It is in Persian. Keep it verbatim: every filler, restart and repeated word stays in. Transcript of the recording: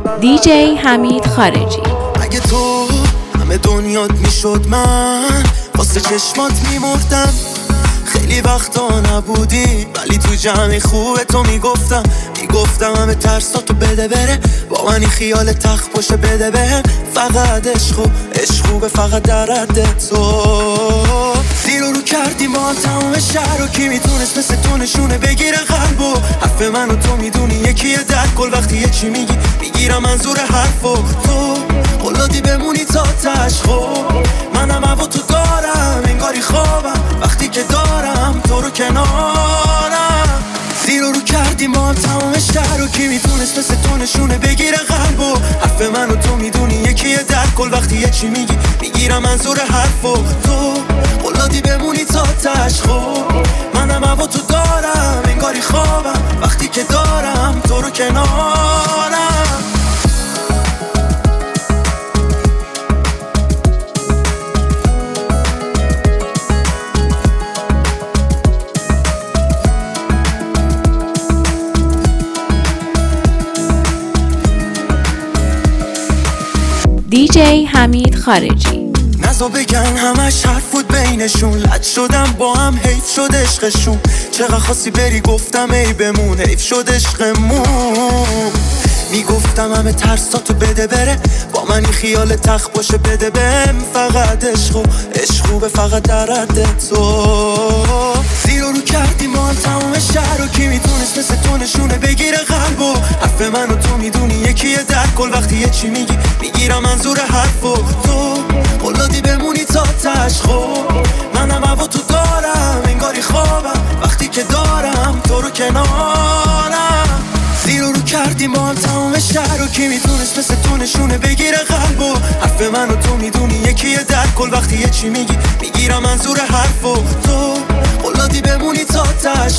دیجی حمید خارجی. اگه تو همه دنیات میشد من واسه چشمات میمردم. خیلی وقتا نبودی ولی تو جمع خوب تو میگفتم میگفتم همه ترساتو بده بره، با منی خیال تخت باشه بده بهم. فقط عشقو عشقو به فقط درد تو زیر و رو کردی ما هم تمام شهر و کی میتونست مثل تو نشونه بگیره قلبو. حرف منو تو میدونی یکیه در کل وقتی یه چی میگی میگیرم منظور حرفو. تو قلادی بمونی تا تشخو منم هوا تو دارم انگاری خوابم وقتی که دارم تو رو کنارم. زیر و رو کردی ما هم تمام شهر و کی میتونست مثل تو نشونه بگیره قلبو. حرف منو تو میدونی یکیه در کل وقتی یه چی میگی میگیرم منظور حرفو. تو قلادی بمونی تا تشخو منم هوا تو دارم انگاری خوابم وقتی که دارم تو رو کنارم. دیجی حمید خارجی. نزا بگن همش حرف بود بینشون، لد شدم با هم حیف شد عشقشون. چقدر خواستی بری گفتم ای بمون، حیف شد عشقمون. میگفتم همه ترساتو بده بره، با منی خیال تخت باشه بده بهم. فقط عشقو عشقو به فقط درد تو زیر و رو کردی ما هم تمام شهر و کی میتونست مثل تو نشونه بگیره قلبو. حرف منو تو میدونی یکیه در کل وقتی یه چی میگی میگیرم منظور حرفو. تو قلادی بمونی تا تشخو منم هوا تو دارم انگاری خوابم وقتی که دارم تو رو کنارم. زیر و رو کردی ما هم تمام شهر و کی میتونست مثل تو نشونه بگیره قلبو. حرف منو تو میدونی یکیه در کل وقتی یه چی میگی میگیرم منظور حرفو. تو قلادی بمونی تا تشخو